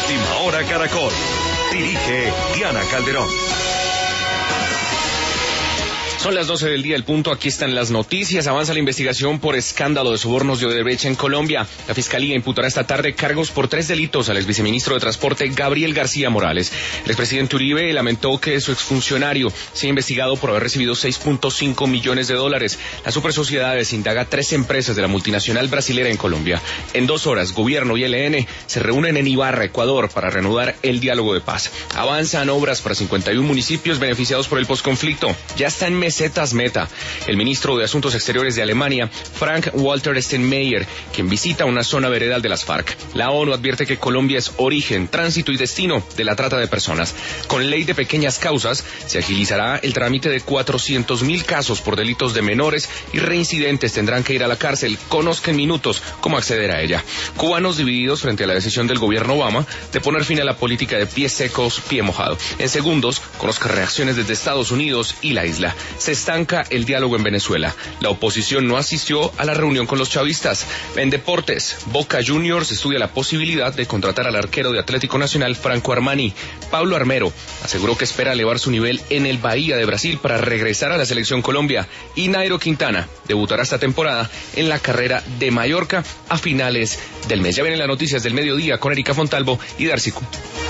Última Hora Caracol. Dirige Diana Calderón. Son las 12 del día, el punto. Aquí están las noticias. Avanza la investigación por escándalo de sobornos de Odebrecht en Colombia. La Fiscalía imputará esta tarde cargos por 3 delitos al exviceministro de Transporte Gabriel García Morales. El expresidente Uribe lamentó que su exfuncionario sea investigado por haber recibido $6.5 millones. La Supersociedades indaga 3 empresas de la multinacional brasilera en Colombia. En 2 horas, gobierno y ELN se reúnen en Ibarra, Ecuador, para reanudar el diálogo de paz. Avanzan obras para 51 municipios beneficiados por el posconflicto. Ya está en mesetas meta. El ministro de Asuntos Exteriores de Alemania, Frank-Walter Steinmeier, quien visita una zona veredal de las FARC. La ONU advierte que Colombia es origen, tránsito y destino de la trata de personas. Con ley de pequeñas causas, se agilizará el trámite de 400.000 casos por delitos de menores y reincidentes tendrán que ir a la cárcel. Conozca en minutos cómo acceder a ella. Cubanos divididos frente a la decisión del gobierno Obama de poner fin a la política de pies secos, pie mojado. En segundos, conozca reacciones desde Estados Unidos y la isla. Se estanca el diálogo en Venezuela. La oposición no asistió a la reunión con los chavistas. En deportes, Boca Juniors estudia la posibilidad de contratar al arquero de Atlético Nacional, Franco Armani. Pablo Armero aseguró que espera elevar su nivel en el Bahía de Brasil para regresar a la selección Colombia. Y Nairo Quintana debutará esta temporada en la carrera de Mallorca a finales del mes. Ya vienen las noticias del mediodía con Erika Fontalvo y Darcy Cu.